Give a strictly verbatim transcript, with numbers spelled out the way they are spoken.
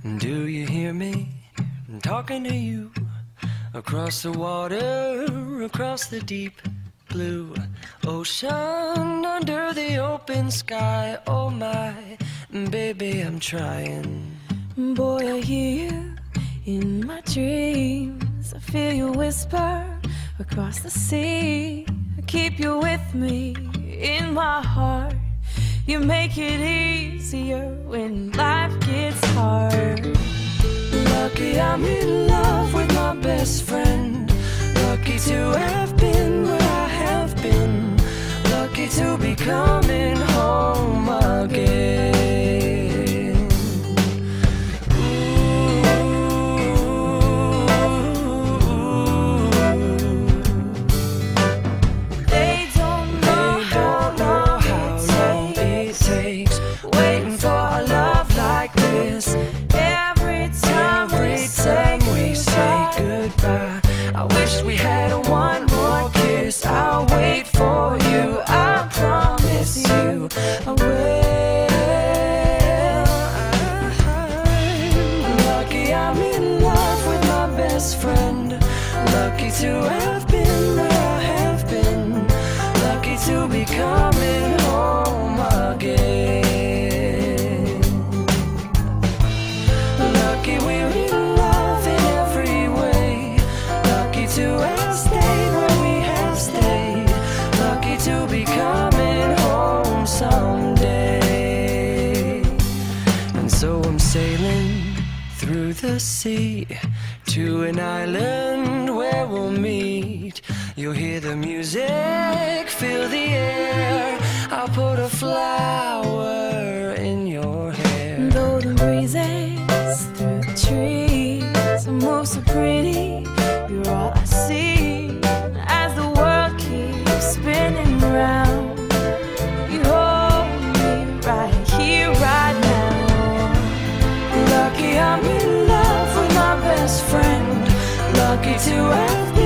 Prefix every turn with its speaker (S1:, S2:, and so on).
S1: Do you hear me? I'm talking to you. Across the water, across the deep blue ocean, under the open sky. Oh my, baby, I'm trying.
S2: Boy, I hear you in my dreams. I feel you whisper across the sea. I keep you with me in my heart. You make it easier when life gets hard.
S1: Lucky I'm in love with my best friend. Lucky to have been where I have been. Lucky to be coming home again.
S2: They don't know how long it takes
S1: waiting for a love like this.
S2: every time
S1: Every time we say goodbye, I wish we had one more kiss. I'll wait for you, I promise you I will. Lucky I'm in love with my best friend. Lucky to have been where I have been. Lucky to be coming home again. Lucky we're in love in every way. Lucky to have stayed where we have stayed. Lucky to be coming home someday. And so I'm sailing through the sea to an island where we'll meet. You'll hear the music, feel the air. I'll put a flower in your hair.
S2: golden breezes through the trees. I move so pretty, you're all I see. As the world keeps spinning round, you hold me right here, right now.
S1: Lucky I'm in love with my best friend. Lucky to have been